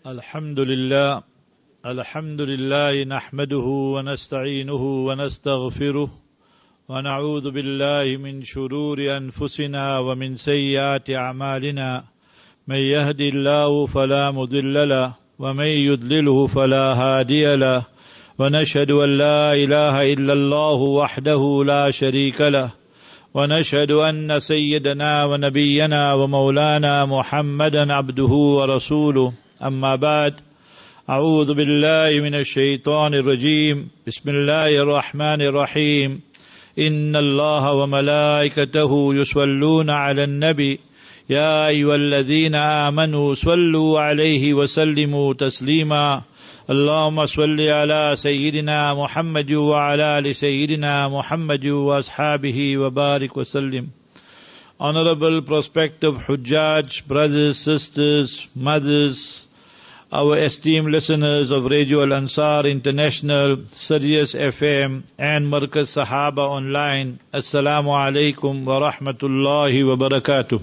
الحمد لله نحمده ونستعينه ونستغفره ونعوذ بالله من شرور أنفسنا ومن سيئات أعمالنا من يهد الله فلا مضل له ومن يضلله فلا هادي له ونشهد أن لا إله إلا الله وحده لا شريك له ونشهد أن سيدنا ونبينا ومولانا محمدا عبده ورسوله أما بعد أعوذ بالله من الشيطان الرجيم بسم الله الرحمن الرحيم إن الله وملائكته يصلون على النبي يا أيها الذين آمنوا صلوا عليه وسلموا تسليما اللهم صل على سيدنا محمد وعلى آل سيدنا محمد وأصحابه وبارك وسلم. Honorable prospective Hujjaj, brothers, sisters, mothers, our esteemed listeners of Radio Al-Ansar International, Sirius FM and Markaz Sahaba Online, Assalamu alaikum wa rahmatullahi wa barakatuh.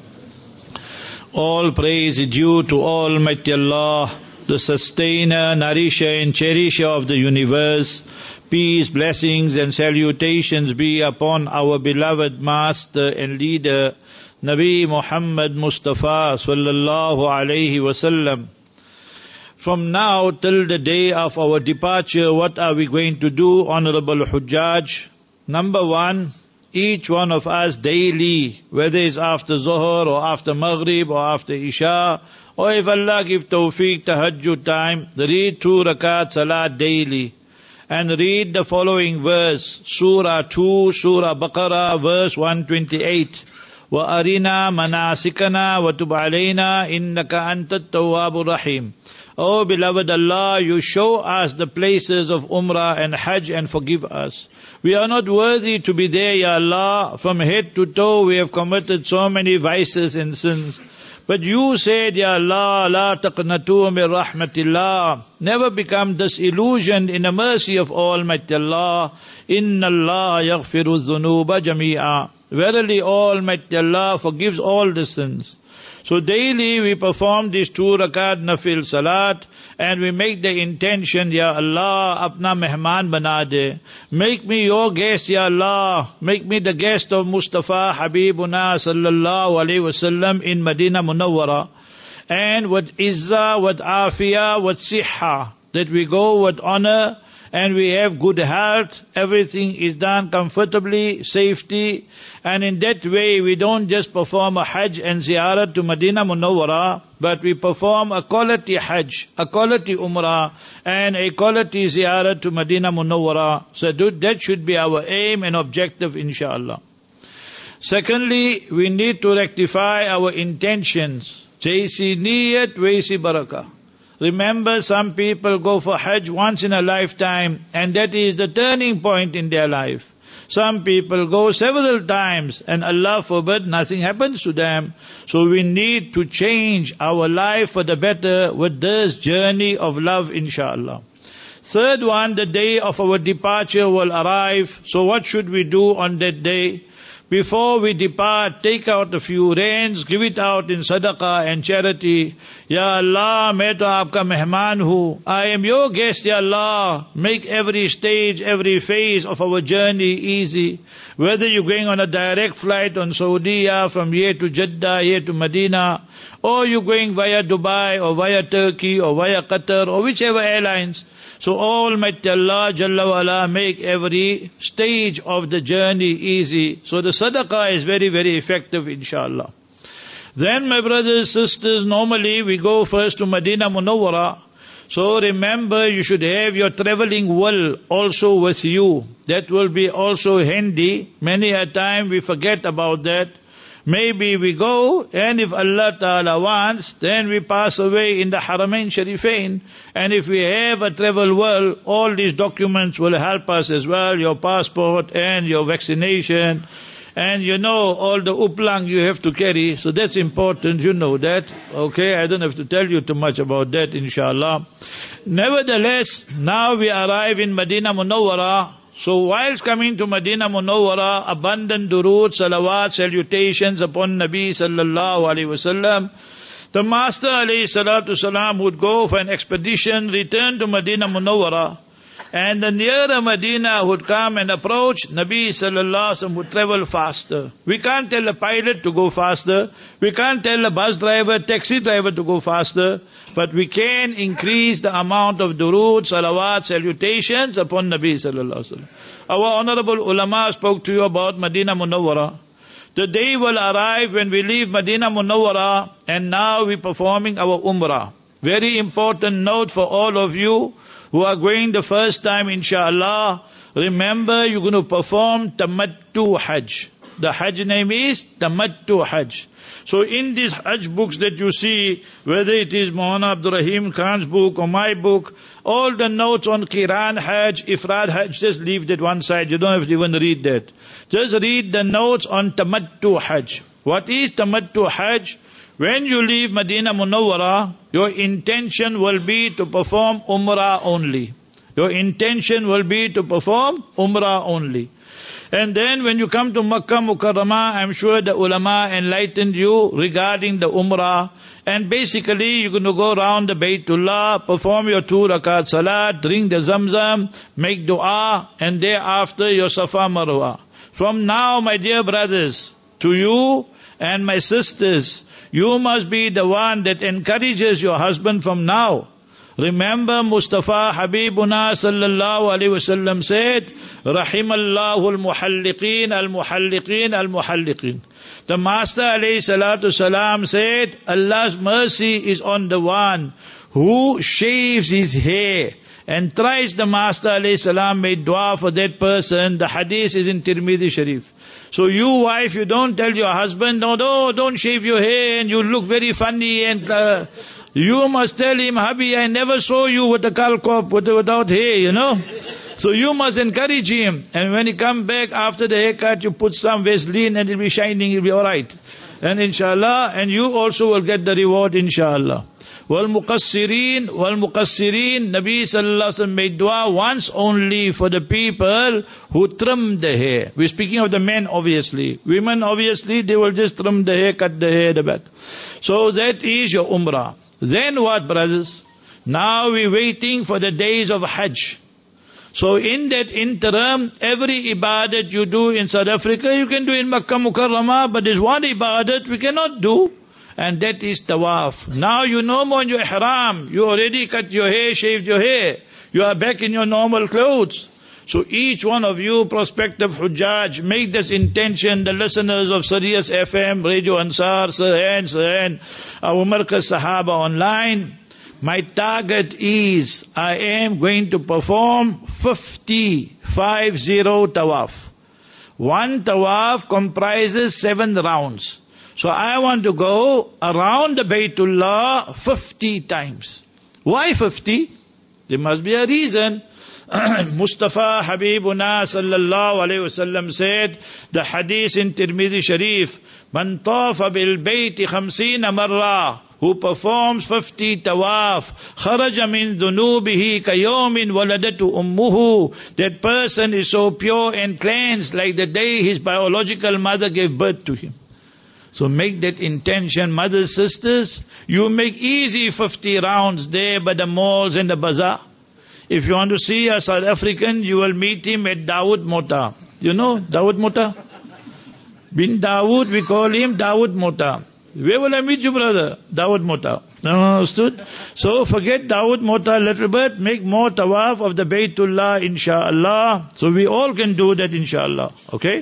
All praise is due to Almighty Allah, the sustainer, nourisher and cherisher of the universe. Peace, blessings and salutations be upon our beloved master and leader, Nabi Muhammad Mustafa sallallahu alayhi wasallam. From now till the day of our departure, what are we going to do, Honorable Hujjaj? Number one, each one of us daily, whether it's after Zuhr or after Maghrib or after Isha, or if Allah give tawfiq, tahajjud time, read 2 rakat salat daily. And read the following verse, Surah 2, Surah Baqarah, verse 128. وَأَرِنَا مَنَاسِكَنَا وَتُبْ عَلَيْنَا إِنَّكَ أَنْتَ التَّوَّابُ الرَّحِيمُ. Oh beloved Allah, you show us the places of Umrah and Hajj and forgive us. We are not worthy to be there, Ya Allah. From head to toe we have committed so many vices and sins. But you said, Ya Allah, la taqnatu min rahmatillah. Never become disillusioned in the mercy of Almighty Allah. Inna Allah yaghfiru dhunuba jami'a. Verily Almighty Allah forgives all the sins. So daily we perform these 2 rakat nafil salat and we make the intention, Ya Allah, apna mehman bana de. Make me your guest, Ya Allah. Make me the guest of Mustafa Habibuna sallallahu alayhi wasallam in Medina Munawwara. And with izzah, with afiyah, with sihha, that we go with honor and we have good health, everything is done comfortably, safety, and in that way we don't just perform a Hajj and Ziyarat to Medina Munawwara, but we perform a quality Hajj, a quality Umrah, and a quality Ziyarat to Medina Munawwara. So that should be our aim and objective, inshallah. Secondly, we need to rectify our intentions. Jaisi niyat, waisi barakah. Remember, some people go for Hajj once in a lifetime and that is the turning point in their life. Some people go several times and Allah forbid nothing happens to them. So we need to change our life for the better with this journey of love, inshallah. Third one, the day of our departure will arrive. So what should we do on that day? Before we depart, take out a few rands, give it out in sadaqah and charity. Ya Allah, main to aapka mehman hu. I am your guest, Ya Allah. Make every stage, every phase of our journey easy. Whether you're going on a direct flight on Saudiya from here to Jeddah, here to Medina, or you're going via Dubai, or via Turkey, or via Qatar, or whichever airlines. So Almighty Allah Jalla wa Ala make every stage of the journey easy. So the sadaqah is very, very effective, inshallah. Then my brothers, sisters, normally we go first to Medina Munawwara. So remember, you should have your traveling wool also with you. That will be also handy. Many a time we forget about that. Maybe we go, and if Allah Ta'ala wants, then we pass away in the Haramain Sharifain. And if we have a travel world, all these documents will help us as well, your passport and your vaccination. And you know, all the uplang you have to carry, so that's important, you know that. Okay, I don't have to tell you too much about that, inshallah. Nevertheless, now we arrive in Medina Munawwara. So whilst coming to Medina Munawwara, abundant durood, salawat, salutations upon Nabi sallallahu alaihi wasallam. The Master alayhi salatu salam would go for an expedition, return to Medina Munawwara, and the nearer Medina would come and approach, Nabi sallallahu alaihi wasallam would travel faster. We can't tell a pilot to go faster. We can't tell a bus driver, taxi driver to go faster. But we can increase the amount of durood, salawat, salutations upon Nabi sallallahu alaihi wasallam. Our honorable ulama spoke to you about Medina Munawwara. The day will arrive when we leave Medina Munawwara and now we're performing our umrah. Very important note for all of you who are going the first time, inshallah. Remember, you're going to perform Tamattu Hajj. The Hajj name is Tamattu Hajj. So in these Hajj books that you see, whether it is Maulana Abdul Rahim Khan's book or my book, all the notes on Qiran Hajj, Ifrad Hajj, just leave that one side. You don't have to even read that. Just read the notes on Tamattu Hajj. What is Tamattu Hajj? When you leave Medina Munawwara, your intention will be to perform Umrah only. Your intention will be to perform Umrah only. And then when you come to Makkah Mukarramah, I'm sure the ulama enlightened you regarding the Umrah. And basically you're going to go around the Baytullah, perform your 2 rakat salat, drink the Zamzam, make dua, and thereafter your Safa Marwa. From now, my dear brothers, to you and my sisters, you must be the one that encourages your husband from now. Remember, Mustafa Habibuna sallallahu alaihi wasallam said, Rahimallahu al-muhalliqeen, al-muhalliqeen, al-muhalliqeen. The Master alayhi salatu salam said, Allah's mercy is on the one who shaves his hair. And thrice the Master alayhi salam made dua for that person. The hadith is in Tirmidhi Sharif. So you wife, you don't tell your husband, no, don't shave your hair and you look very funny, and you must tell him, Habi, I never saw you with a kalkop, without hair, So you must encourage him. And when he come back after the haircut, you put some Vaseline and it'll be shining, it'll be alright. And inshallah, and you also will get the reward, inshallah. Wal-muqassirin, Nabi sallallahu alaihi wasallam made dua once only for the people who trim the hair. We're speaking of the men, obviously. Women, obviously, they will just trim the hair, cut the hair, the back. So that is your umrah. Then what, brothers? Now we're waiting for the days of Hajj. So in that interim, every ibadat you do in South Africa, you can do in Makkah Mukarramah, but there's one ibadat we cannot do, and that is tawaf. Now you no more in your ihram. You already cut your hair, shaved your hair. You are back in your normal clothes. So each one of you, prospective Hujjaj, make this intention, the listeners of Sirius FM, Radio Ansar, Sirhan, our Markaz Sahaba online. My target is, I am going to perform 50 tawaf. One tawaf comprises 7 rounds. So I want to go around the Baytullah 50 times. Why 50? There must be a reason. Mustafa Habibuna sallallahu alayhi wasallam said, the hadith in Tirmidhi Sharif, Man tafa bil bayti 50 marra, who performs 50 tawaf, kharaja min dhunubihi kayawmin waladatu ummuhu. That person is so pure and cleansed like the day his biological mother gave birth to him. So make that intention, mothers, sisters. You make easy 50 rounds there by the malls and the bazaar. If you want to see a South African, you will meet him at Dawood Mota. You know Dawood Mota? Bin Dawood, we call him Dawood Mota. Where will I meet you, brother? Dawood Mota. Understood? So forget Dawood Mota a little bit. Make more tawaf of the Baytullah, inshallah. So we all can do that, inshallah. Okay?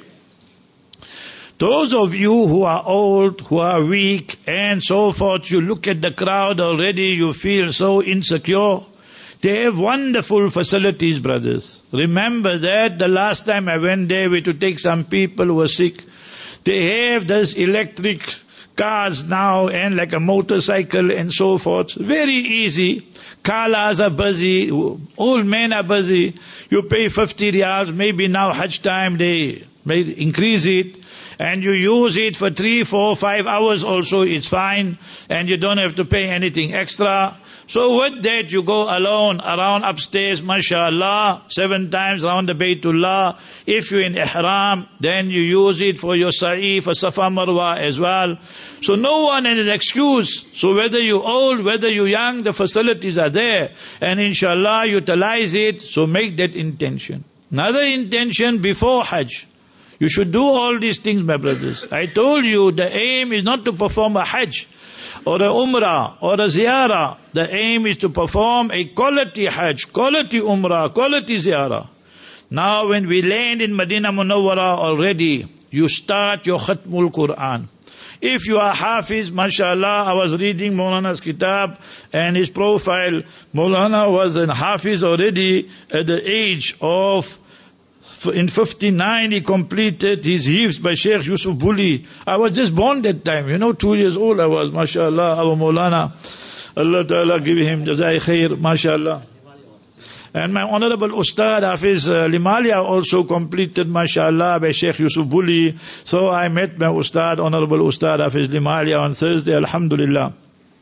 Those of you who are old, who are weak, and so forth, you look at the crowd already, you feel so insecure. They have wonderful facilities, brothers. Remember that the last time I went there, we had to take some people who were sick. They have this electric cars now and like a motorcycle and so forth. Very easy. Kalas are busy. Old men are busy. You pay 50 riyals. Maybe now Hajj time they may increase it. and you use it for 3, 4, 5 hours also, it's fine, and you don't have to pay anything extra. So with that, you go alone around upstairs, mashallah, 7 times around the Baytullah. If you're in ihram, then you use it for your sa'i, for Safa Marwa as well. So no one has an excuse. So whether you're old, whether you're young, the facilities are there. And inshallah, utilize it. So make that intention. Another intention before Hajj. You should do all these things, my brothers. I told you, the aim is not to perform a Hajj or a Umrah or a Ziyarah. The aim is to perform a quality Hajj, quality Umrah, quality Ziyarah. Now when we land in Medina Munawwara already, you start your Khatmul Quran. If you are Hafiz, mashallah, I was reading Maulana's kitab and his profile. Maulana was an Hafiz already at the age of, in 59 he completed his hifz by Sheikh Yusuf Buli. I was just born that time, 2 years old I was, mashallah, our Maulana. Allah Ta'ala give him jazai khair, mashallah. And my honorable Ustad Hafiz Limalia also completed, mashallah, by Sheikh Yusuf Buli. So I met my Ustad, honorable Ustad Hafiz Limalia on Thursday, alhamdulillah.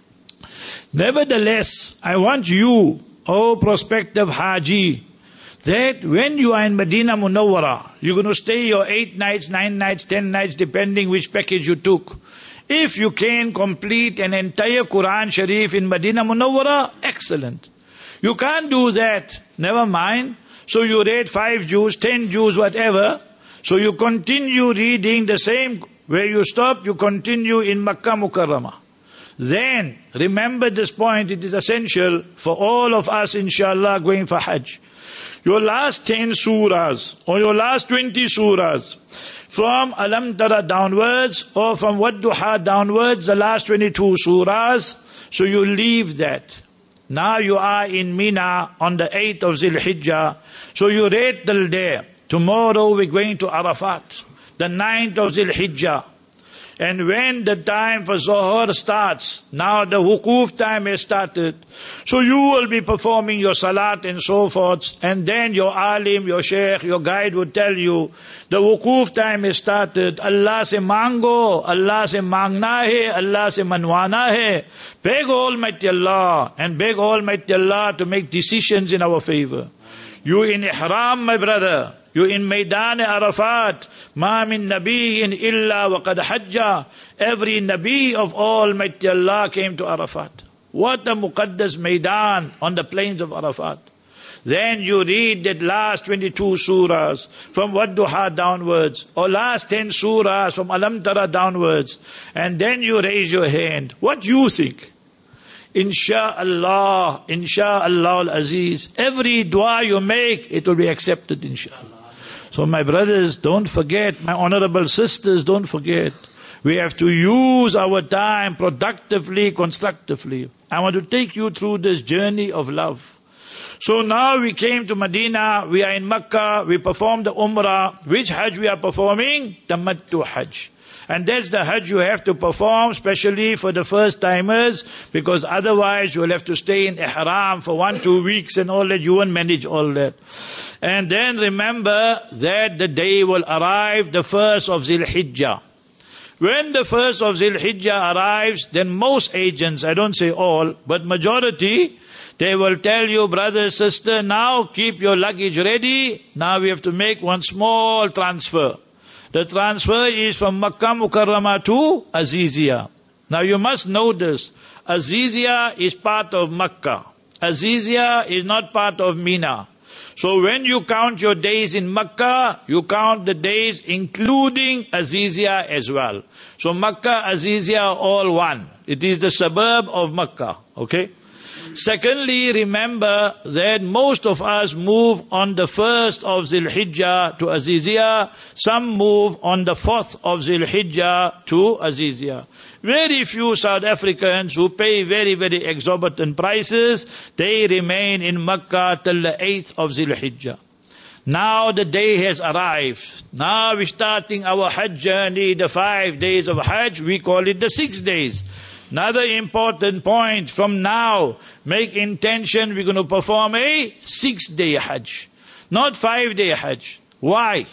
Nevertheless, I want you, oh prospective Haji, that when you are in Medina Munawwara, you're going to stay your 8 nights, 9 nights, 10 nights, depending which package you took. If you can complete an entire Quran Sharif in Medina Munawwara, excellent. You can't do that, never mind. So you read 5 juz, 10 juz, whatever. So you continue reading the same, where you stop, you continue in Makkah Mukarramah. Then, remember this point, it is essential for all of us, inshallah, going for Hajj. Your last 10 surahs, or your last 20 surahs, from Alam Tara downwards, or from Wadduha downwards, the last 22 surahs, so you leave that. Now you are in Mina on the 8th of Zil Hijjah, so you read till there. Tomorrow we're going to Arafat, the 9th of Zil Hijjah. And when the time for Zohar starts, now the Wukuf time has started. So you will be performing your Salat and so forth. And then your Alim, your Sheikh, your guide will tell you, the Wukuf time has started. Allah se mango, Allah se mangna hai, Allah se manwana hai. Beg Almighty Allah, and beg Almighty Allah to make decisions in our favor. You in Ihram, my brother. You in Maidan Arafat. Ma min nabiyyin illa wa qad hajja. Every Nabi of Almighty Allah came to Arafat. What a muqaddas Maidan on the plains of Arafat. Then you read that last 22 surahs from Wadduha downwards, or last 10 surahs from Alam Tara downwards, and then you raise your hand. What you think? Insha'Allah, Insha'Allah al-Aziz, every dua you make, it will be accepted, inshallah. So my brothers, don't forget, my honorable sisters, don't forget. We have to use our time productively, constructively. I want to take you through this journey of love. So now we came to Medina, we are in Makkah, we performed the Umrah. Which Hajj we are performing? Tamattu Hajj. And that's the Hajj you have to perform, especially for the first timers, because otherwise you will have to stay in Ihram for 1-2 weeks and all that. You won't manage all that. And then remember that the day will arrive, the 1st of Zil Hijjah. When the 1st of Zil Hijjah arrives, then most agents, I don't say all, but majority, they will tell you, brother, sister, now keep your luggage ready. Now we have to make one small transfer. The transfer is from Makkah Mukarramah to Azizia. Now you must know this. Azizia is part of Makkah. Azizia is not part of Mina. So when you count your days in Makkah, you count the days including Azizia as well. So Makkah, Azizia, all one. It is the suburb of Makkah. Okay? Secondly, remember that most of us move on the 1st of Zil Hijjah to Azizia. Some move on the 4th of Zil Hijjah to Azizia. Very few South Africans who pay very, very exorbitant prices, they remain in Makkah till the 8th of Zil Hijjah. Now the day has arrived. Now we're starting our Hajj journey, the 5 days of Hajj, we call it the 6 days. Another important point, from now, make intention, we're going to perform a 6-day Hajj. Not 5-day Hajj. Why?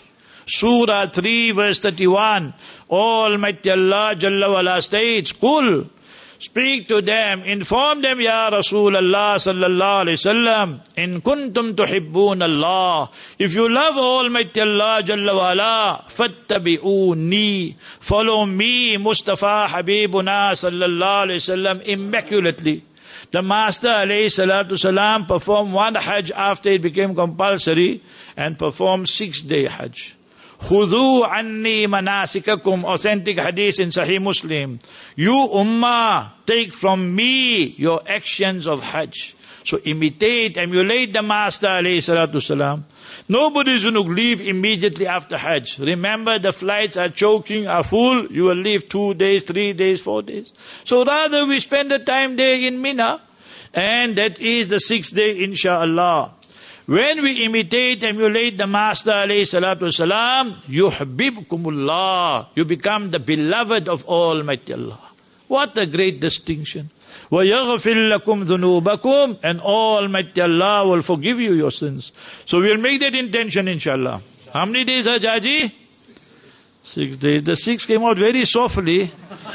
Surah 3 verse 31. Almighty Allah Jalla wala states, Qul, speak to them, inform them, Ya Rasulullah sallallahu alayhi wasallam, in kuntum tuhibbun Allah. If you love Almighty Allah Jalla wala, fattabi'uni, follow me, Mustafa Habibuna sallallahu alayhi wasallam, immaculately. The Master alayhi salatu salam performed one Hajj after it became compulsory and performed 6-day Hajj. Khudhu anni manasikakum, authentic hadith in Sahih Muslim. You ummah, take from me your actions of Hajj. So imitate, emulate the Master alayhi salatu salam. Nobody is going to leave immediately after Hajj. Remember, the flights are choking, are full. You will leave 2 days, 3 days, 4 days. So rather we spend the time there in Mina. And that is the 6th day, insha'Allah. When we imitate, emulate the Master alayhi salatu wasalam, yuhbibkumullah, you become the beloved of Almighty Allah. What a great distinction. وَيَغْفِرْ لَكُمْ ذُنُوبَكُمْ, and Almighty Allah will forgive you your sins. So we'll make that intention, inshallah. How many days, Haji? 6 days. The 6 came out very softly.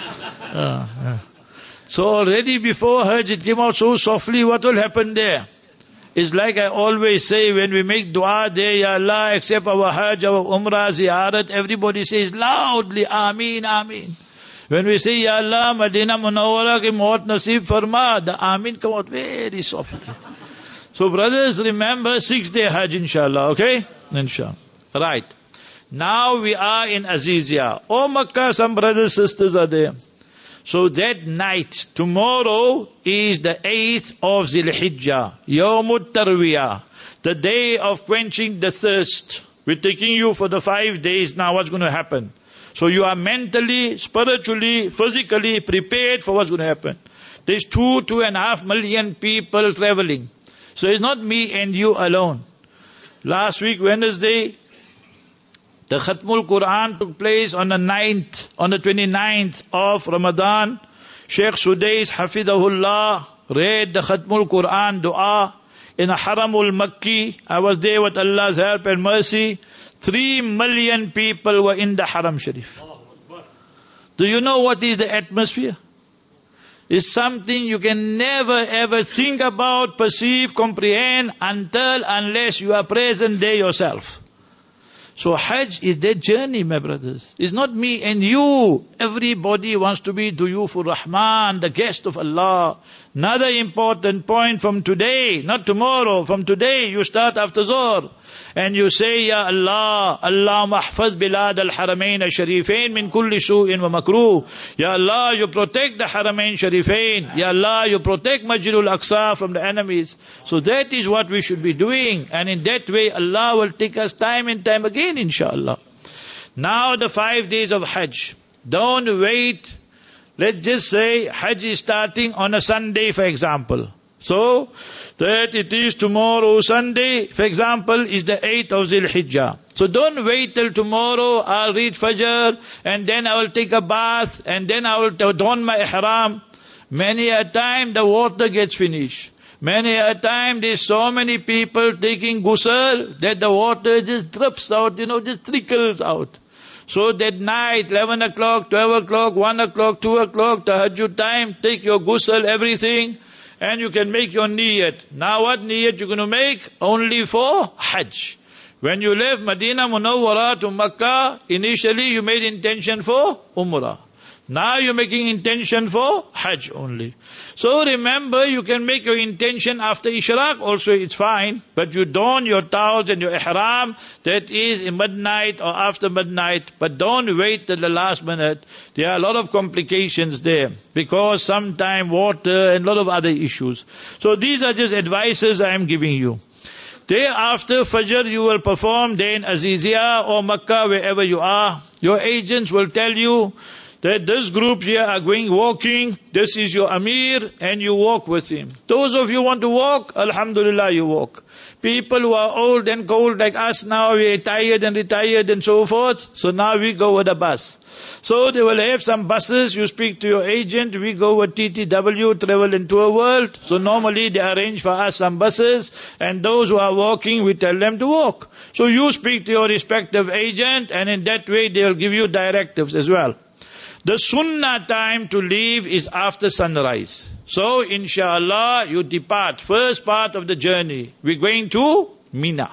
So already before Hajj it came out so softly, what will happen there? It's like I always say, when we make dua there, Ya Allah, accept our Hajj, our Umrah, Ziyarat, everybody says loudly, Ameen, Ameen. When we say, Ya Allah, Madina Munawwara ki maut nasib farma, the Ameen come out very softly. So brothers, remember 6-day Hajj, inshallah, okay? Inshallah. Right. Now we are in Azizia. Oh Makkah, some brothers, sisters are there. So that night, tomorrow is the 8th of Zil Hijjah, Yawmut Tarwiyah, the day of quenching the thirst. We're taking you for the 5 days now. What's going to happen? So you are mentally, spiritually, physically prepared for what's going to happen. There's 2.5 million people traveling. So it's not me and you alone. Last week, Wednesday, the Khatmul Quran took place on the 29th of Ramadan. Sheikh Sudais Hafidahullah read the Khatmul Quran dua in the Haramul Makki. I was there with Allah's help and mercy. 3 million people were in the Haram Sharif. Do you know what is the atmosphere? It's something you can never ever think about, perceive, comprehend unless you are present there yourself. So Hajj is that journey, my brothers. It's not me and you. Everybody wants to be Duyufur Rahman, the guest of Allah. Another important point from today, not tomorrow, from today, you start after Zohr. And you say, Ya Allah, Allahumma ahfaz bilad al-haramain al-sharifain min kulli su'in wa makruh. Ya Allah, you protect the haramain sharifain. Ya Allah, you protect Masjidul Aqsa from the enemies. So that is what we should be doing. And in that way, Allah will take us time and time again, inshallah. Now the 5 days of Hajj. Don't wait. Let's just say Hajj is starting on a Sunday, for example. So, that it is tomorrow Sunday, for example, is the 8th of Zil Hijjah. So don't wait till tomorrow, I'll read Fajr, and then I will take a bath, and then I will don my ihram. Many a time the water gets finished. Many a time there's so many people taking ghusl, that the water just drips out, just trickles out. So that night, 11 o'clock, 12 o'clock, 1 o'clock, 2 o'clock, tahajjud time, take your ghusl, everything, and you can make your niyat. Now what niyat you're going to make? Only for Hajj. When you left Madina Munawwara to Makkah, initially you made intention for Umrah. Now you're making intention for Hajj only. So remember, you can make your intention after Ishraq also, it's fine. But you don your towels and your ihram, that is in midnight or after midnight. But don't wait till the last minute. There are a lot of complications there. Because sometime water and a lot of other issues. So these are just advices I am giving you. Day after Fajr you will perform day in Azizia or Makkah, wherever you are. Your agents will tell you, that this group here are going walking, this is your Amir, and you walk with him. Those of you who want to walk, Alhamdulillah, you walk. People who are old and cold like us now, we are tired and retired and so forth, so now we go with a bus. So they will have some buses, you speak to your agent, we go with TTW, Travel and Tour World. So normally they arrange for us some buses, and those who are walking, we tell them to walk. So you speak to your respective agent, and in that way they will give you directives as well. The sunnah time to leave is after sunrise. So inshallah you depart, first part of the journey. We're going to Mina.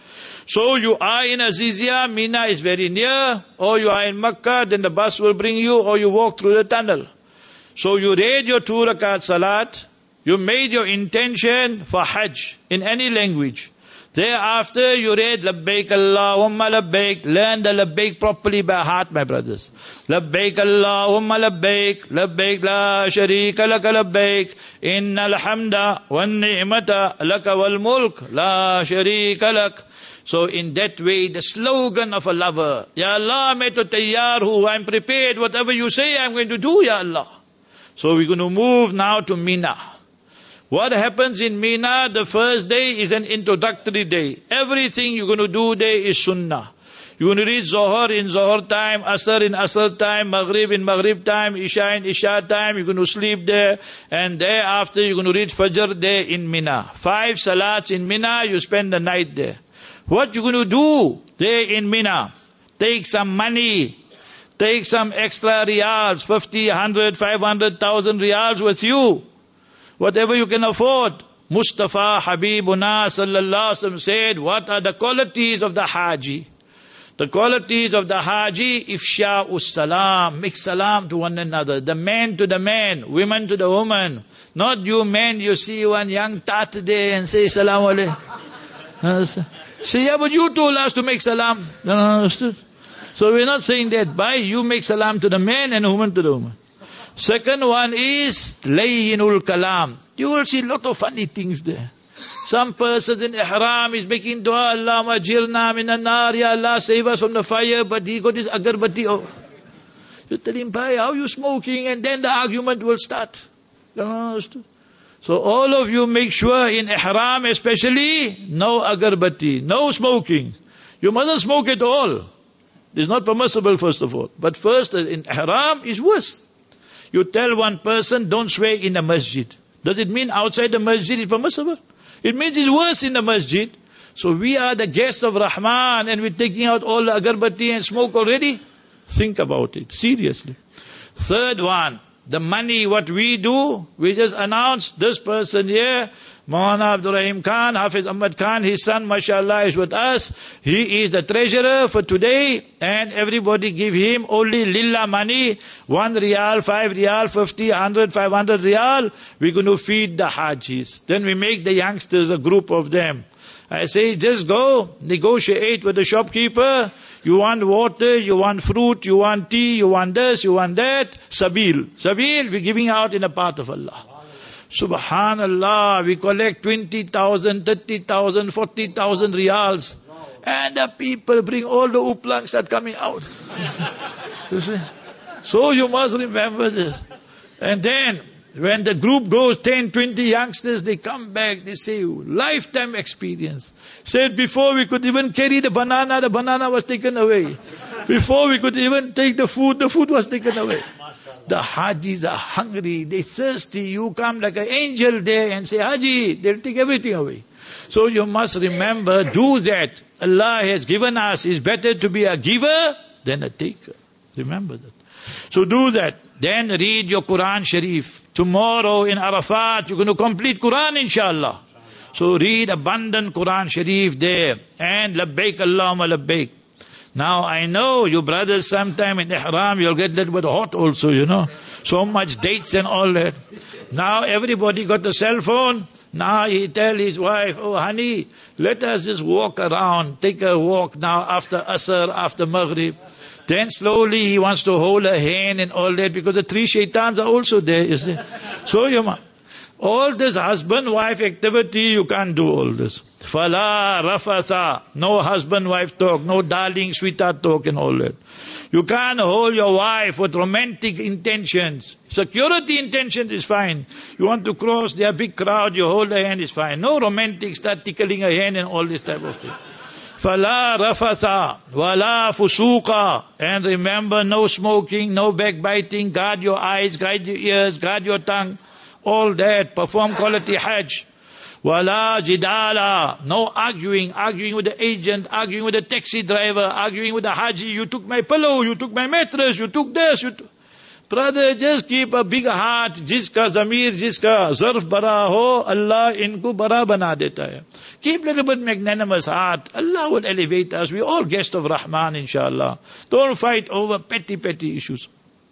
So you are in Azizia, Mina is very near, or you are in Makkah, then the bus will bring you, or you walk through the tunnel. So you read your 2 rakat salat, you made your intention for Hajj in any language. Thereafter you read Labbaik Allahumma Labbaik. Learn the Labbaik properly by heart, my brothers. Labbaik Allahumma Labbaik. Labbaik la sharika laka Labbaik. Innal hamda wan ni'mata laka wal mulk la sharika lak. So in that way, the slogan of a lover, Ya Allah, main to tayyar hu, I'm prepared, whatever you say I'm going to do, Ya Allah. So we're going to move now to Mina. What happens in Mina, the first day is an introductory day. Everything you're going to do there is sunnah. You're going to read Zohar in Zohar time, Asr in Asr time, Maghrib in Maghrib time, Isha in Isha time. You're going to sleep there. And thereafter you're going to read Fajr there in Mina. 5 salats in Mina, you spend the night there. What you going to do there in Mina? Take some money. Take some extra riyals, 50, 100, 500,000 riyals with you. Whatever you can afford. Mustafa Habibuna sallallahu alaihi wasallam said, what are the qualities of the Haji? The qualities of the Haji, ifsha'us salam, make salam to one another. The man to the man, women to the woman. Not you men, you see one young tat there and say salam alaikum. Say, yeah, but you told us to make salam. So we're not saying that. By you make salam to the man and woman to the woman. Second one is layyinul kalam. You will see a lot of funny things there. Some persons in ihram is making dua, Allahumma jirna minan nar, ya Allah save us from the fire, but he got his agarbatti. Oh. You tell him, bhai, how you smoking? And then the argument will start. So all of you make sure in ihram especially, no agarbatti, no smoking. You mustn't smoke at all. It's not permissible first of all. But first in ihram is worse. You tell one person, don't swear in the masjid. Does it mean outside the masjid is permissible? It means it's worse in the masjid. So we are the guests of Rahman and we're taking out all the agarbatti and smoke already. Think about it, seriously. Third one, the money, what we do, we just announce this person here, Maulana Abdul Rahim Khan, Hafiz Ahmad Khan, his son, mashallah, is with us. He is the treasurer for today, and everybody give him only lillah money, 1 riyal, 5 riyal, 50, 100, 500 riyal. We're going to feed the Hajis. Then we make the youngsters, a group of them. I say, just go, negotiate with the shopkeeper. You want water, you want fruit, you want tea, you want this, you want that. Sabil. Sabil, we're giving out in the path of Allah. Subhanallah, we collect 20,000, 30,000, 40,000 riyals. And the people bring all the uplangs start coming out. You see? So you must remember this. And then, when the group goes, 10, 20 youngsters, they come back, they say, lifetime experience. Said before we could even carry the banana was taken away. Before we could even take the food was taken away. The Hajis are hungry, they thirsty. You come like an angel there and say, Haji, they'll take everything away. So you must remember, do that. Allah has given us. It's better to be a giver than a taker. Remember that. So do that. Then read your Quran Sharif. Tomorrow in Arafat, you're going to complete Quran inshallah. So read abundant Quran Sharif there. And Labbaik Allahumma Labbaik. Now I know you brothers sometime in ihram you'll get a little bit hot also, you know. So much dates and all that. Now everybody got the cell phone. Now he tell his wife, oh honey, let us just walk around, take a walk now after Asr, after Maghrib. Then slowly he wants to hold her hand and all that because the 3 shaitans are also there, you see. So All this husband-wife activity, you can't do all this. Fala rafatha, no husband-wife talk, no darling, sweetheart talk and all that. You can't hold your wife with romantic intentions. Security intentions is fine. You want to cross, there are big crowd, you hold her hand is fine. No romantic, start tickling her hand and all this type of thing. Fala rafatha, wala fusuqa. And remember, no smoking, no backbiting, guard your eyes, guard your ears, guard your tongue. All that, perform quality hajj. Wala jidala, no arguing with the agent, arguing with the taxi driver, arguing with the haji. You took my pillow, you took my mattress, you took this. Brother, just keep a big heart. Jiska zamir, jiska zarf bara ho, Allah inko bara bana deta hai. Keep a little bit magnanimous heart. Allah will elevate us. We all guests of Rahman, inshallah. Don't fight over petty issues.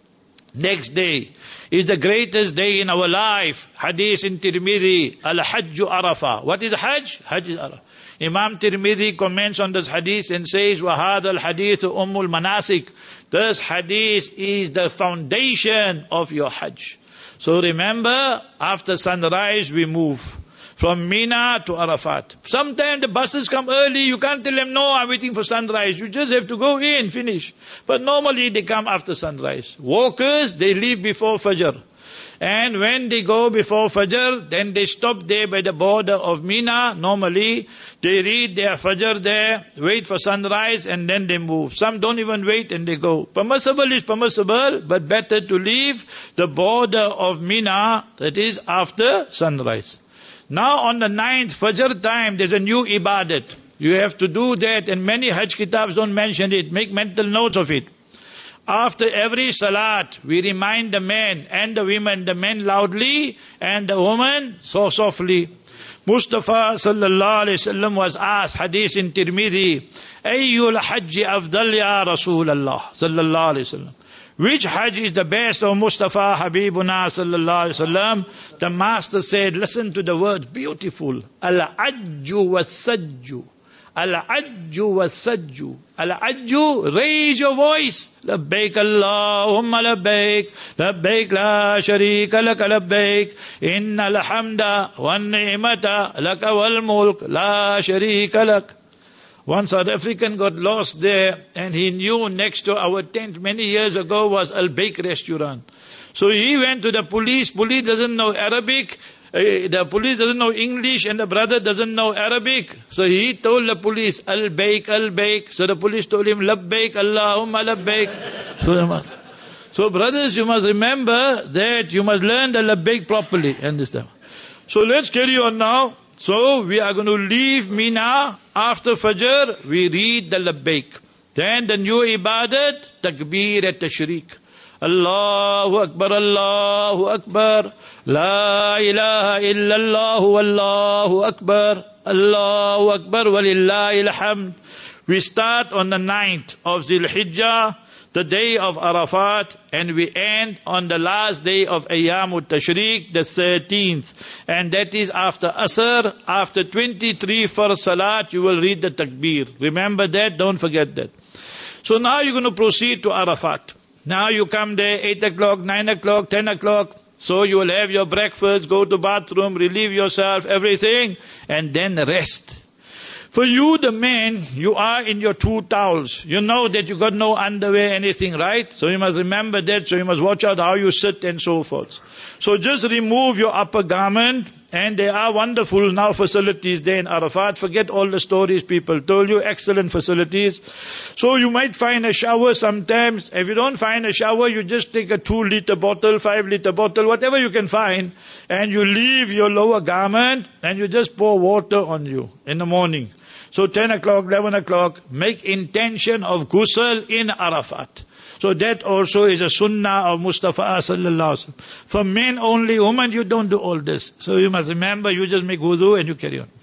Next day is the greatest day in our life. Hadith in Tirmidhi, Al-Hajju Arafah. What is Hajj? Hajj is Arafah. Imam Tirmidhi comments on this hadith and says, وَهَذَا الْحَدِيثُ أُمُّ الْمَنَاسِكِ. This hadith is the foundation of your Hajj. So remember, after sunrise we move from Mina to Arafat. Sometimes the buses come early, you can't tell them, no, I'm waiting for sunrise. You just have to go in, finish. But normally they come after sunrise. Walkers, they leave before Fajr. And when they go before Fajr, then they stop there by the border of Mina. Normally, they read their Fajr there, wait for sunrise, and then they move. Some don't even wait and they go. Permissible is permissible, but better to leave the border of Mina, that is after sunrise. Now on the 9th Fajr time, there's a new ibadat. You have to do that, and many Hajj kitabs don't mention it. Make mental notes of it. After every salat, we remind the men and the women, the men loudly and the women so softly. Mustafa sallallahu alayhi wasallam was asked, hadith in Tirmidhi, Ayyul hajji afdal ya Rasulallah sallallahu alayhi wasallam. Which Hajj is the best, O Mustafa Habibuna sallallahu alayhi wasallam? The Master said, listen to the words, beautiful. Al-ajju was-sajju. Al-ajju was-sajju. Al-ajju, raise your voice. Labbaik Allahumma labbaik. Labbaik la sharika laka labbaik. Inna al-hamda wa-ni'mata laka wal-mulk la sharika lak. One South African got lost there, and he knew next to our tent many years ago was Al-Baik restaurant. So he went to the police. Police doesn't know Arabic. The police doesn't know English, and the brother doesn't know Arabic. So he told the police, Al-Baik, Al-Baik. So the police told him, Labbaik, Allahumma Labbaik. So brothers, you must remember that you must learn the Labbaik properly. Understand? So let's carry on now. So we are going to leave Mina. After Fajr, we read the Labbaik. Then the new ibadat, Takbir at Tashriq. Allahu Akbar, Allahu Akbar. La ilaha illallah, Wallahu Akbar. Allahu Akbar, Walillahi alhamd. We start on the 9th of Zil Hijjah, the day of Arafat, and we end on the last day of Ayyamut Tashriq, the 13th. And that is after Asr, after 23 for Salat, you will read the Takbir. Remember that, don't forget that. So now you're going to proceed to Arafat. Now you come there, 8 o'clock, 9 o'clock, 10 o'clock. So you will have your breakfast, go to bathroom, relieve yourself, everything, and then rest. For you, the men, you are in your 2 towels. You know that you got no underwear, anything, right? So you must remember that. So you must watch out how you sit and so forth. So just remove your upper garment. And there are wonderful now facilities there in Arafat. Forget all the stories people told you. Excellent facilities. So you might find a shower sometimes. If you don't find a shower, you just take a 2-liter bottle, 5-liter bottle, whatever you can find. And you leave your lower garment and you just pour water on you in the morning. So 10 o'clock, 11 o'clock, make intention of ghusl in Arafat. So that also is a sunnah of Mustafa sallallahu alaihi wasallam. For men only, women you don't do all this. So you must remember, you just make wudu and you carry on.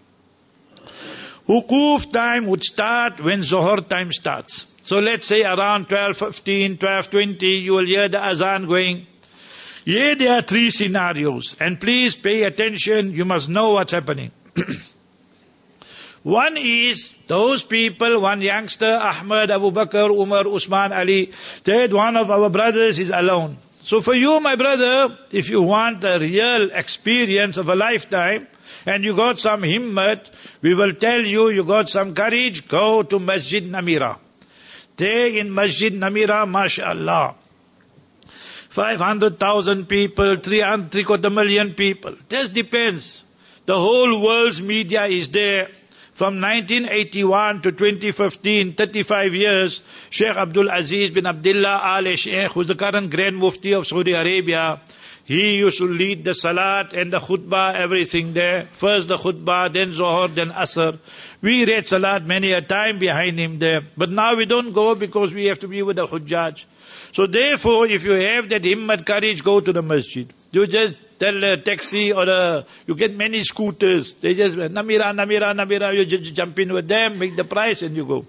Wukuf time would start when Zohar time starts. So let's say around 12:15, 12:20, you will hear the azan going. Here there are 3 scenarios. And please pay attention, you must know what's happening. One is those people, one youngster, Ahmad, Abu Bakr, Umar, Usman, Ali, that one of our brothers is alone. So for you, my brother, if you want a real experience of a lifetime, and you got some himmat, we will tell you, you got some courage, go to Masjid Namira. There in Masjid Namira, mashallah, 500,000 people, 350,000 people. This depends. The whole world's media is there. From 1981 to 2015, 35 years, Sheikh Abdul Aziz bin Abdullah Al Sheikh, who's the current Grand Mufti of Saudi Arabia, he used to lead the salat and the khutbah, everything there. First the khutbah, then Zohar, then Asr. We read salat many a time behind him there. But now we don't go because we have to be with the Hujjaj. So therefore, if you have that himmat, courage, go to the masjid. You just tell a taxi or you get many scooters. They just, Namira, you just jump in with them, make the price and you go.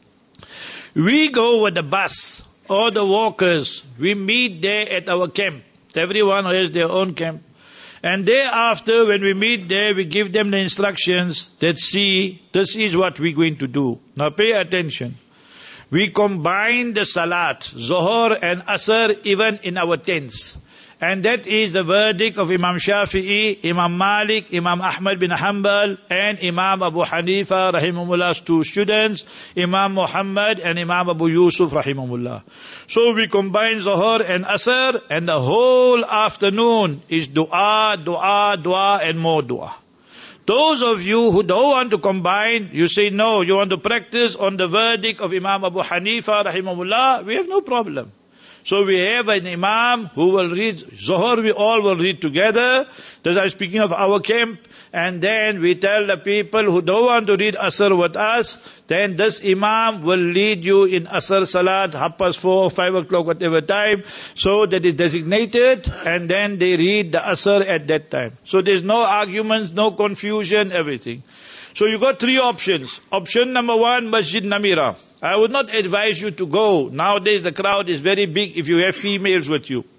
We go with the bus or the walkers. We meet there at our camp. Everyone has their own camp. And thereafter, when we meet there, we give them the instructions that see, this is what we're going to do. Now pay attention. We combine the salat, Zohar and Asr, even in our tents. And that is the verdict of Imam Shafi'i, Imam Malik, Imam Ahmad bin Hanbal, and Imam Abu Hanifa, rahimahullah's two students, Imam Muhammad and Imam Abu Yusuf, rahimahullah. So we combine Zohar and Asr, and the whole afternoon is dua, dua, dua, and more dua. Those of you who don't want to combine, you say no, you want to practice on the verdict of Imam Abu Hanifa, rahimahullah, we have no problem. So we have an imam who will read Zohar, we all will read together. That I'm speaking of our camp. And then we tell the people who don't want to read Asr with us, then this imam will lead you in Asr Salat, 4:30, 5 o'clock, whatever time. So that is designated, and then they read the Asr at that time. So there's no arguments, no confusion, everything. So you got three options. Option number one, Masjid Namira. I would not advise you to go. Nowadays the crowd is very big if you have females with you.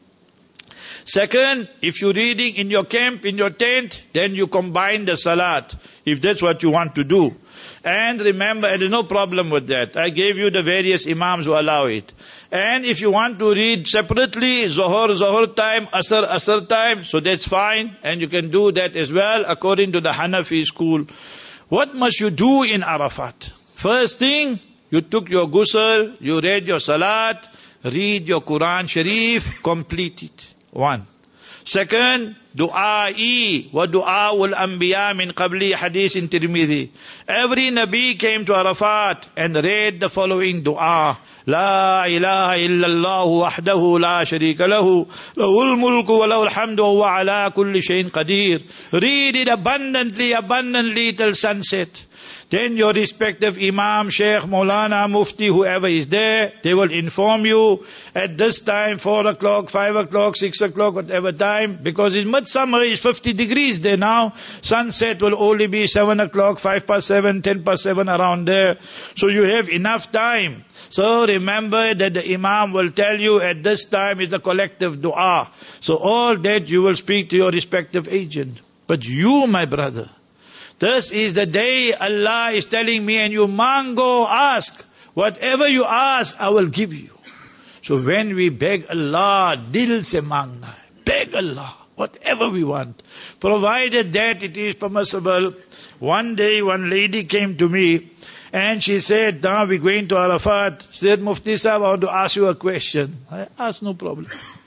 Second, if you're reading in your camp, in your tent, then you combine the salat, if that's what you want to do. And remember, and there's no problem with that. I gave you the various imams who allow it. And if you want to read separately, Zohar, Zohar time, Asr, Asr time, so that's fine. And you can do that as well, according to the Hanafi school. What must you do in Arafat? First thing, you took your ghusl, you read your salat, read your Quran Sharif, complete it. One. Second, du'a'i wa du'a'ul anbiya min qabli, hadith in Tirmidhi. Every Nabi came to Arafat and read the following dua. La ilaha illallah wahdahu la sharika lahu, lahul mulku wa lahul hamdu wa huwa ala kulli shay'in qadir. Read it abundantly till sunset. Then your respective Imam, Sheikh, Maulana, Mufti, whoever is there, they will inform you at this time, 4 o'clock, 5 o'clock, 6 o'clock, whatever time, because in midsummer it's 50 degrees there now. Sunset will only be 7 o'clock, 5 past 7, 10 past 7, around there. So you have enough time. So remember that the Imam will tell you at this time is the collective dua. So all that you will speak to your respective agent. But you, my brother, this is the day Allah is telling me and you, mango, ask. Whatever you ask, I will give you. So when we beg Allah, dil se mangna, beg Allah, whatever we want. Provided that it is permissible. One day, one lady came to me and she said, now we're going to Arafat. She said, Mufti Sahib, I want to ask you a question. I asked, no problem.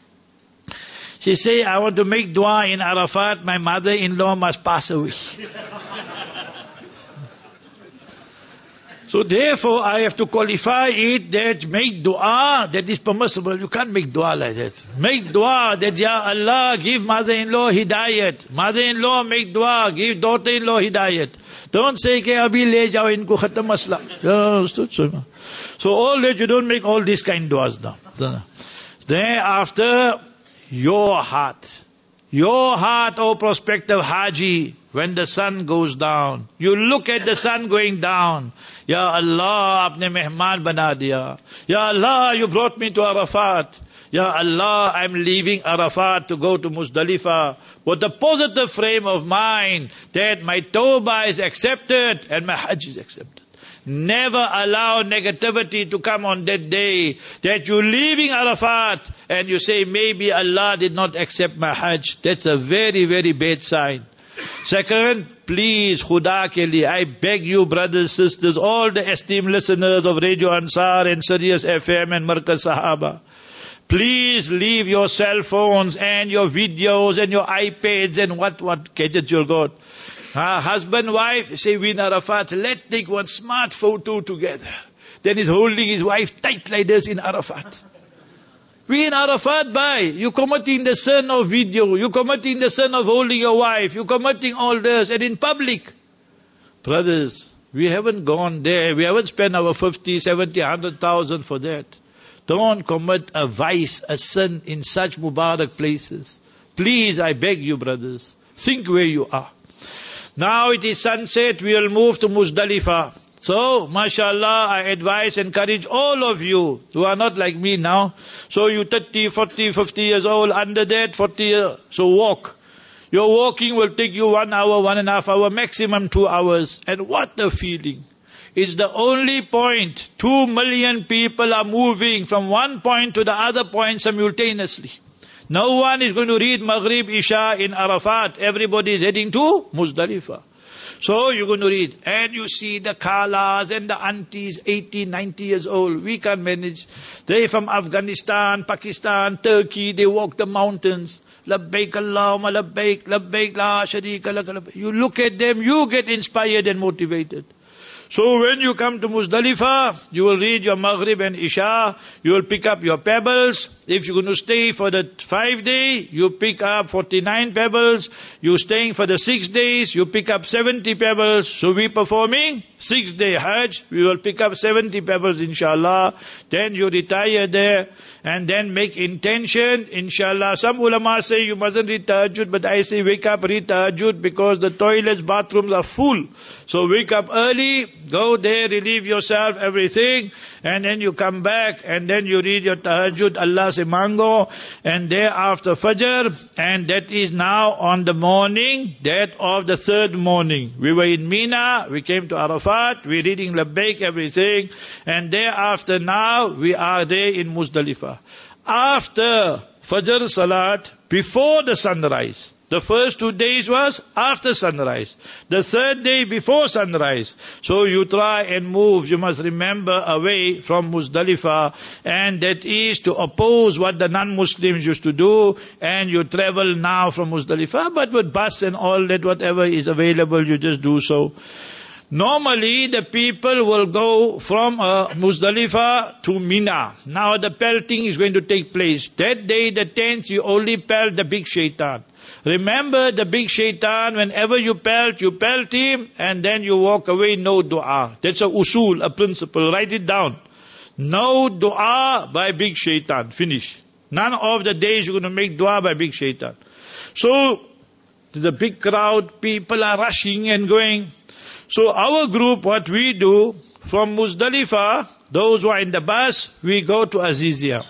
She said, I want to make dua in Arafat, my mother-in-law must pass away. So therefore, I have to qualify it that make dua, that is permissible. You can't make dua like that. Make dua that, Ya Allah, give mother-in-law hidayat. Mother-in-law make dua, give daughter-in-law hidayat. Don't say, ke abhi le jao inko khatam masla. So all that, you don't make all these kind duas now. Thereafter, your heart, O prospective Haji, when the sun goes down, you look at the sun going down. Ya Allah, apne mehman bana diya. Ya Allah, you brought me to Arafat. Ya Allah, I'm leaving Arafat to go to Muzdalifah with a positive frame of mind that my tawbah is accepted and my Hajj is accepted. Never allow negativity to come on that day, that you're leaving Arafat and you say, maybe Allah did not accept my Hajj. That's a very, very bad sign. Second, please, Khuda ke liye, I beg you, brothers, sisters, all the esteemed listeners of Radio Ansar and Sirius FM and Markaz Sahaba, please leave your cell phones and your videos and your iPads and what gadgets you've got. Husband, wife, say we in Arafat, let's take one smart photo together. Then he's holding his wife tight like this in Arafat. We in Arafat, you're committing the sin of video, you're committing the sin of holding your wife, you're committing all this, and in public. Brothers, we haven't gone there, we haven't spent our 50, 70, 100,000 for that. Don't commit a vice, a sin in such Mubarak places. Please, I beg you, brothers, think where you are. Now it is sunset, we will move to Muzdalifah. So, mashallah, I advise, encourage all of you who are not like me now. So you 30, 40, 50 years old, under that, 40 years, so walk. Your walking will take you 1 hour, 1.5 hours, maximum 2 hours. And what a feeling. It's the only point. 2 million people are moving from one point to the other point simultaneously. No one is going to read Maghrib, Isha in Arafat. Everybody is heading to Muzdalifah. So you're going to read. And you see the Khalas and the aunties, 80, 90 years old. We can't manage. They from Afghanistan, Pakistan, Turkey, they walk the mountains. Labbaik Allahumma labbaik, labbaik la sharika lak. You look at them, you get inspired and motivated. So when you come to Muzdalifah, you will read your Maghrib and Isha, you will pick up your pebbles. If you're going to stay for the 5 days, you pick up 49 pebbles. You're staying for the 6 days, you pick up 70 pebbles. So we're performing 6-day Hajj, we will pick up 70 pebbles inshallah. Then you retire there and then make intention inshallah. Some ulama say you mustn't read tahajjud, but I say wake up, read tahajjud, because the toilets, bathrooms are full. So wake up early, go there, relieve yourself, everything, and then you come back, and then you read your tahajjud, Allah se mango, and thereafter Fajr, and that is now on the morning, that of the 3rd morning. We were in Mina, we came to Arafat, we're reading Labbaik, everything, and thereafter now, we are there in Muzdalifah. After Fajr Salat, before the sunrise. The first 2 days was after sunrise. The 3rd day before sunrise. So you try and move, you must remember, away from Muzdalifah. And that is to oppose what the non-Muslims used to do. And you travel now from Muzdalifah. But with bus and all that, whatever is available, you just do so. Normally, the people will go from Muzdalifah to Mina. Now the pelting is going to take place. That day, the 10th, you only pelt the big shaitan. Remember the big shaitan, whenever you pelt him, and then you walk away, no dua. That's a usul, a principle. Write it down. No dua by big shaitan. Finish. None of the days you're going to make dua by big shaitan. So, the big crowd, people are rushing and going. So our group, what we do, from Muzdalifah, those who are in the bus, we go to Azizia.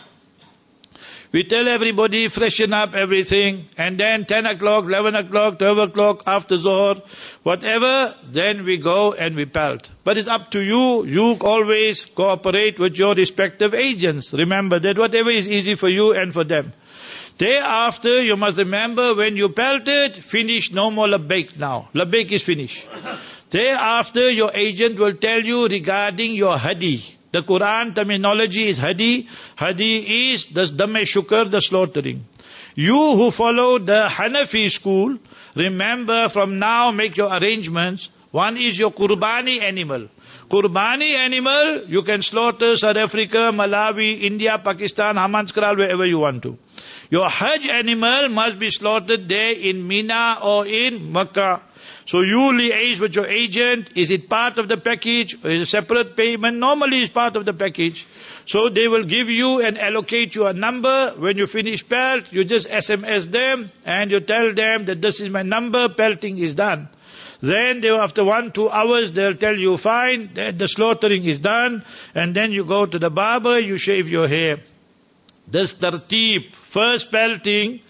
We tell everybody, freshen up everything, and then 10 o'clock, 11 o'clock, 12 o'clock, after Zohar, whatever, then we go and we pelt. But it's up to you. You always cooperate with your respective agents. Remember that whatever is easy for you and for them. Thereafter, you must remember, when you pelted, finish, no more labbaik now. Labbaik is finished. Thereafter, your agent will tell you regarding your hadi. The Quran terminology is hadi. Hadi is the damme shukr, the slaughtering. You who follow the Hanafi school, remember from now make your arrangements. One is your Qurbani animal. Qurbani animal, you can slaughter South Africa, Malawi, India, Pakistan, Hamanskral, wherever you want to. Your Hajj animal must be slaughtered there in Mina or in Makkah. So you liaise with your agent. Is it part of the package or is it separate payment? Normally it's part of the package. So they will give you and allocate you a number. When you finish pelt, you just SMS them and you tell them that this is my number, pelting is done. Then they, after 1-2 hours, they'll tell you, fine, the slaughtering is done. And then you go to the barber, you shave your hair. This tarteeb, first pelting,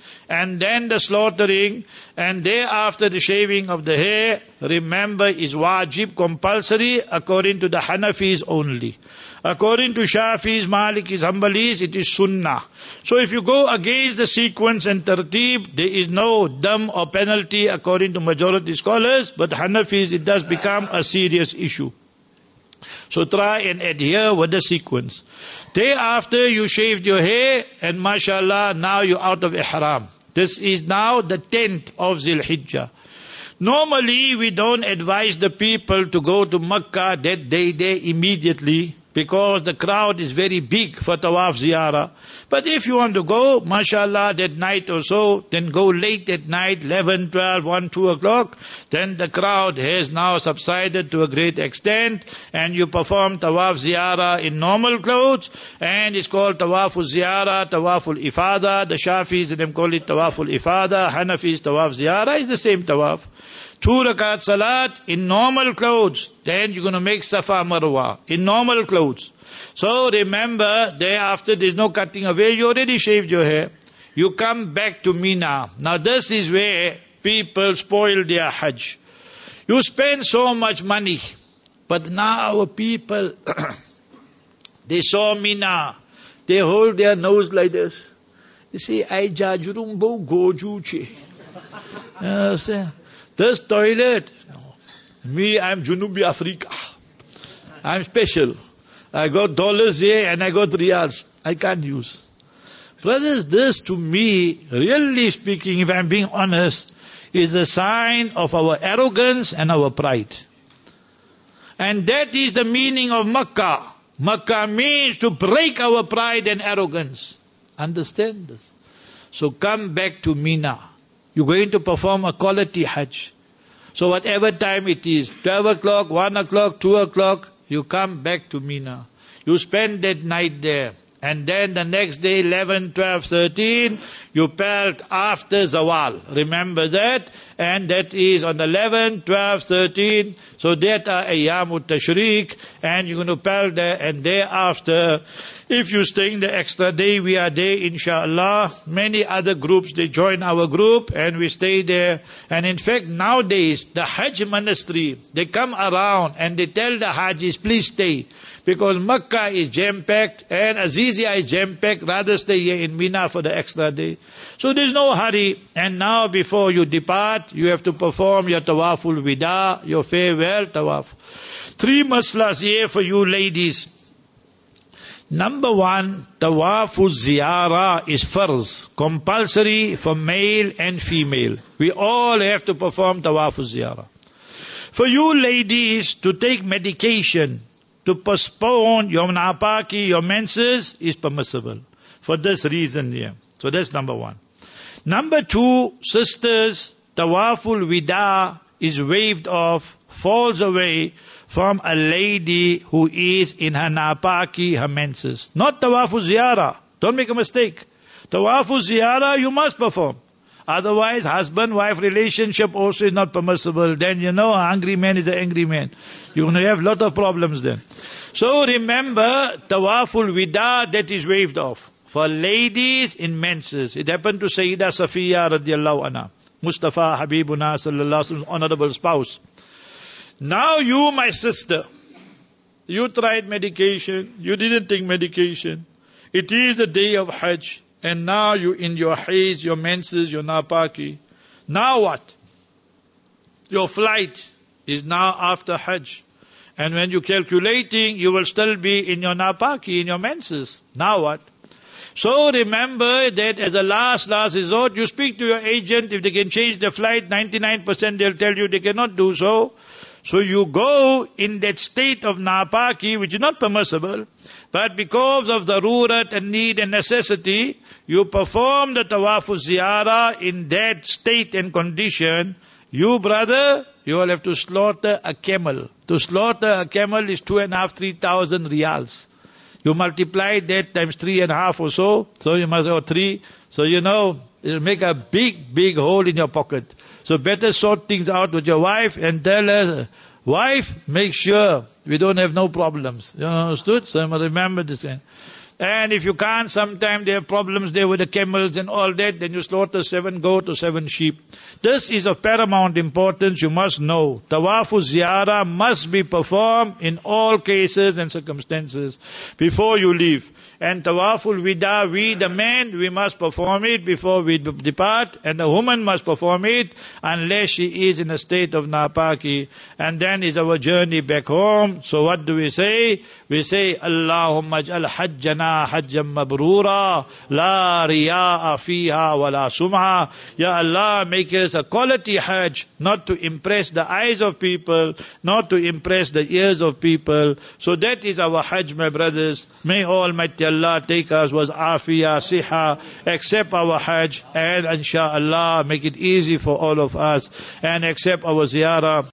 and then the slaughtering, and thereafter the shaving of the hair, remember, is wajib, compulsory, according to the Hanafis only. According to Shafis, Malikis, Hanbalis, it is sunnah. So if you go against the sequence and tartib, there is no dam or penalty according to majority scholars, but Hanafis, it does become a serious issue. So try and adhere with the sequence. Thereafter you shaved your hair, and mashallah, now you're out of ihram. This is now the 10th of Zil Hijjah. Normally we don't advise the people to go to Makkah that day there immediately, because the crowd is very big for tawaf ziyarah. But if you want to go, mashallah, that night or so, then go late at night, 11, 12, 1, 2 o'clock, then the crowd has now subsided to a great extent, and you perform tawaf ziyarah in normal clothes, and it's called tawaful ziyarah, tawaful ifada. The Shafis, them call it tawaful ifada. Hanafis, tawaf ziyarah is the same tawaf. 2 rakat salat in normal clothes, then you're going to make Safa Marwa in normal clothes. So remember, thereafter there's no cutting away, you already shaved your hair. You come back to Mina. Now this is where people spoil their Hajj. You spend so much money, but now our people, they saw Mina, they hold their nose like this. You see, I jajurumbo goju che. Understand? This toilet, me, I'm Junubi Africa. I'm special. I got dollars here and I got riyals. I can't use. Brothers, this to me, really speaking, if I'm being honest, is a sign of our arrogance and our pride. And that is the meaning of Makkah. Makkah means to break our pride and arrogance. Understand this? So come back to Mina. You're going to perform a quality Hajj. So whatever time it is, 12 o'clock, 1 o'clock, 2 o'clock, you come back to Mina. You spend that night there. And then the next day, 11, 12, 13, you pelt after Zawal. Remember that? And that is on the 11, 12, 13. So that are Ayyamut Tashriq. And you're going to pelt there. And thereafter, if you're staying the extra day, we are there, inshallah. Many other groups, they join our group and we stay there. And in fact, nowadays, the Hajj ministry, they come around and they tell the Hajis, please stay. Because Makkah is jam-packed and Azizia is jam-packed. Rather stay here in Mina for the extra day. So there's no hurry. And now before you depart, you have to perform your tawaful wida, your farewell tawaf. 3 maslas here for you ladies. Number 1, tawaful ziyarah is farz, compulsory for male and female. We all have to perform tawaful ziyarah. For you ladies to take medication, to postpone your napaki, your menses, is permissible. For this reason here. So that's number 1. Number 2, sisters, tawaful wida is waived off, falls away from a lady who is in her napaki, her menses. Not tawaful ziyarah. Don't make a mistake. Tawaful ziyarah you must perform. Otherwise, husband-wife relationship also is not permissible. Then you know, an angry man is an angry man. You're going to have a lot of problems then. So remember, tawaful wida, that is waived off. For ladies in menses. It happened to Sayyidah Safiya radiallahu anha. Mustafa Habibuna sallallahu alaihi wasallam, honorable spouse. Now you, my sister, you tried medication, you didn't take medication. It is the day of Hajj. And now you in your haze, your menses, your napaki. Now what? Your flight is now after Hajj. And when you're calculating, you will still be in your napaki, in your menses. Now what? So remember that as a last resort, you speak to your agent. If they can change the flight, 99% they'll tell you they cannot do so. So you go in that state of napaki, which is not permissible, but because of the rurat and need and necessity, you perform the tawaful ziyarah in that state and condition. You, brother, you will have to slaughter a camel. To slaughter a camel is 2,500, 3,000 riyals. You multiply that times 3.5 or so, so you must have 3. So you know, it'll make a big hole in your pocket. So better sort things out with your wife and tell her, wife, make sure we don't have no problems. You understood? So remember this. And if you can't, sometimes there are problems there with the camels and all that, then you slaughter 7 goats or 7 sheep. This is of paramount importance. You must know. Tawaf ziyarah must be performed in all cases and circumstances before you leave. And Tawaful Wida, we the men, we must perform it before we depart, and the woman must perform it unless she is in a state of napaki. And then is our journey back home. So what do we say? We say, Allahumma aj'al hajjana hajjan mabrura, la riya'a fiha wa la sum'a. Ya Allah, make us a quality hajj, not to impress the eyes of people, not to impress the ears of people. So that is our hajj, my brothers. May Almighty Allah take us was afiyah, siha, accept our hajj, and inshaAllah make it easy for all of us, and accept our ziyarah.